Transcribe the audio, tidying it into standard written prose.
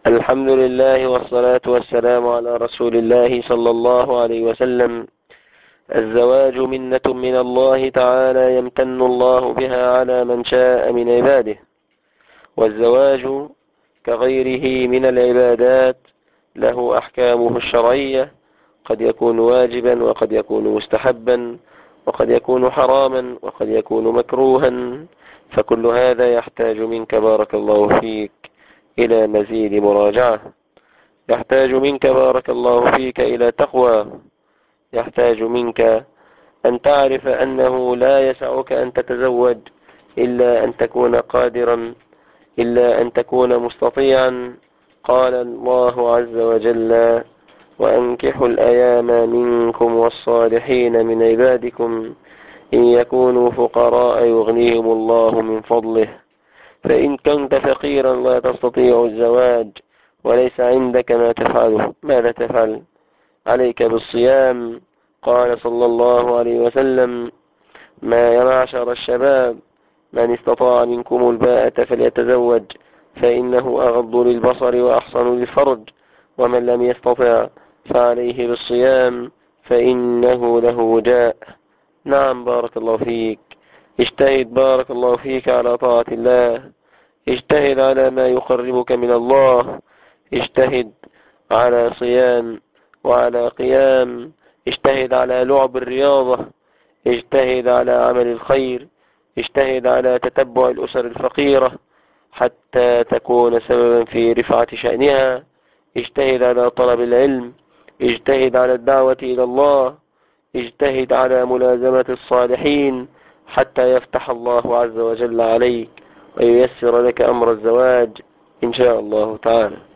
الحمد لله والصلاة والسلام على رسول الله صلى الله عليه وسلم. الزواج منة من الله تعالى يمتن الله بها على من شاء من عباده، والزواج كغيره من العبادات له أحكامه الشرعية، قد يكون واجبا وقد يكون مستحبا وقد يكون حراما وقد يكون مكروها، فكل هذا يحتاج منك بارك الله فيك إلى مزيد مراجعة، يحتاج منك بارك الله فيك إلى تقوى، يحتاج منك أن تعرف أنه لا يسعك أن تتزوج إلا أن تكون قادرا، إلا أن تكون مستطيعا. قال الله عز وجل: وأنكحوا الأيام منكم والصالحين من عبادكم إن يكونوا فقراء يغنيهم الله من فضله. فإن كنت فقيرا لا تستطيع الزواج وليس عندك ما تفعله، ماذا تفعل؟ عليك بالصيام. قال صلى الله عليه وسلم: ما يا معشر الشباب، من استطاع منكم الباءة فليتزوج فإنه أغض للبصر وأحصن للفرج، ومن لم يستطع فعليه بالصيام فإنه له وجاء. نعم بارك الله فيك، اجتهد بارك الله فيك على طاعة الله، اجتهد على ما يقربك من الله، اجتهد على صيام وعلى قيام، اجتهد على لعب الرياضة، اجتهد على عمل الخير، اجتهد على تتبع الأسر الفقيرة حتى تكون سببا في رفعة شأنها، اجتهد على طلب العلم، اجتهد على الدعوة إلى الله، اجتهد على ملازمة الصالحين حتى يفتح الله عز وجل عليك وييسر لك أمر الزواج إن شاء الله تعالى.